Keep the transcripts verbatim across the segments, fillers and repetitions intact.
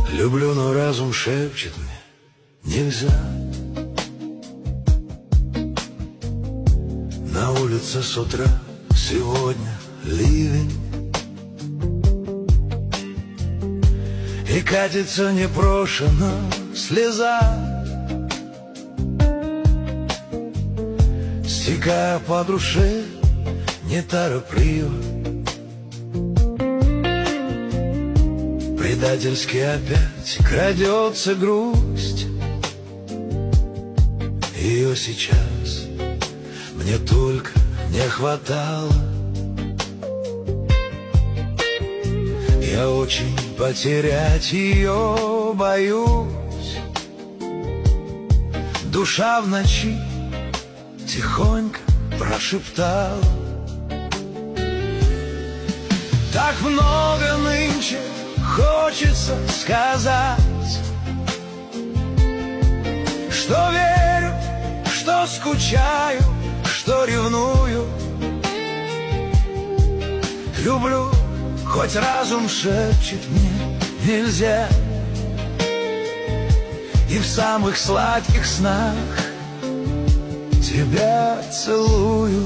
Люблю, но разум шепчет мне: нельзя. На улице с утра сегодня ливень, и катится непрошено слеза, стекая по душе неторопливо. Предательски опять крадется грусть. Ее сейчас мне только не хватало. Я очень потерять ее боюсь. Душа в ночи тихонько прошептала: так много нынче хочется сказать, что верю, что скучаю, что ревную. Люблю, хоть разум шепчет мне: нельзя. И в самых сладких снах тебя целую.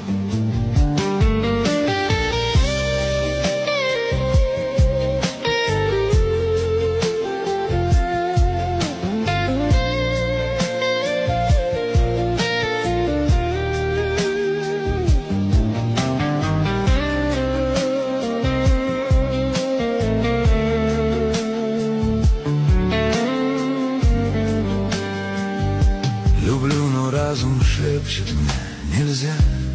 Люблю, но разум шепчет мне: нельзя.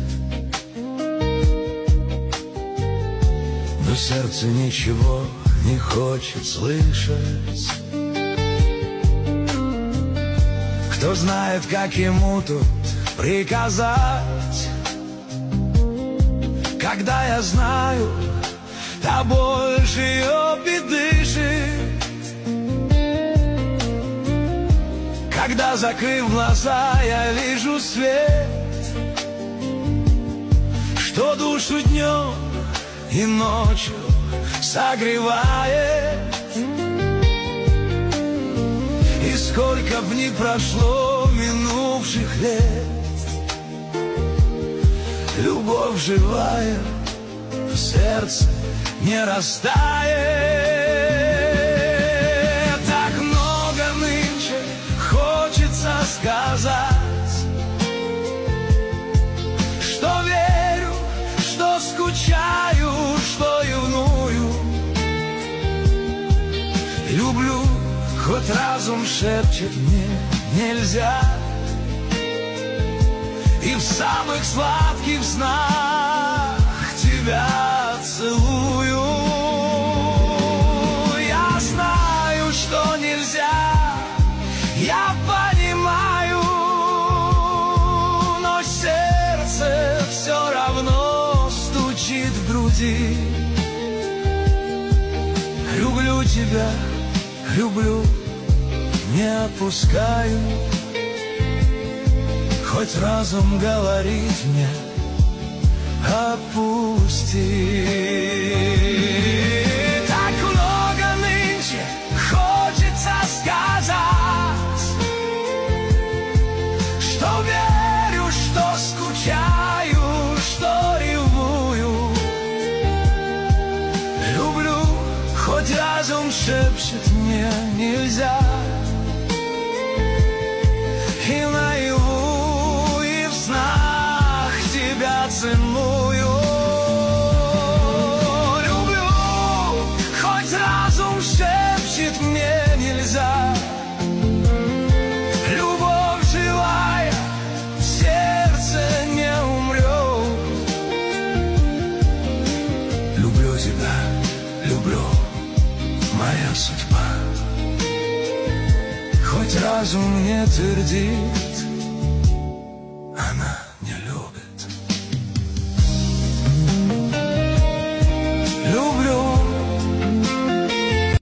Но сердце ничего не хочет слышать. Кто знает, как ему тут приказать, когда я знаю, та больше ее бедышит. Когда, закрыв глаза, я вижу свет, что душу днем и ночью согревает. И сколько б ни прошло минувших лет, любовь живая в сердце не растает. Сказать, что верю, что скучаю, что ревную. Люблю, хоть разум шепчет мне: нельзя. И в самых сладких снах тебя целую. Я знаю, что нельзя, я понимаю, но сердце все равно стучит в груди. Люблю тебя, люблю, не отпускаю, хоть разум говорит мне: отпусти. Так много нынче хочется сказать, что верю, что скучаю, что ревную. Люблю, хоть разум шепчет мне: нельзя. И наяву, и в снах тебя целую. Люблю, хоть разум шепчет мне: нельзя. Люблю, моя судьба. Хоть разум не твердит, она не любит.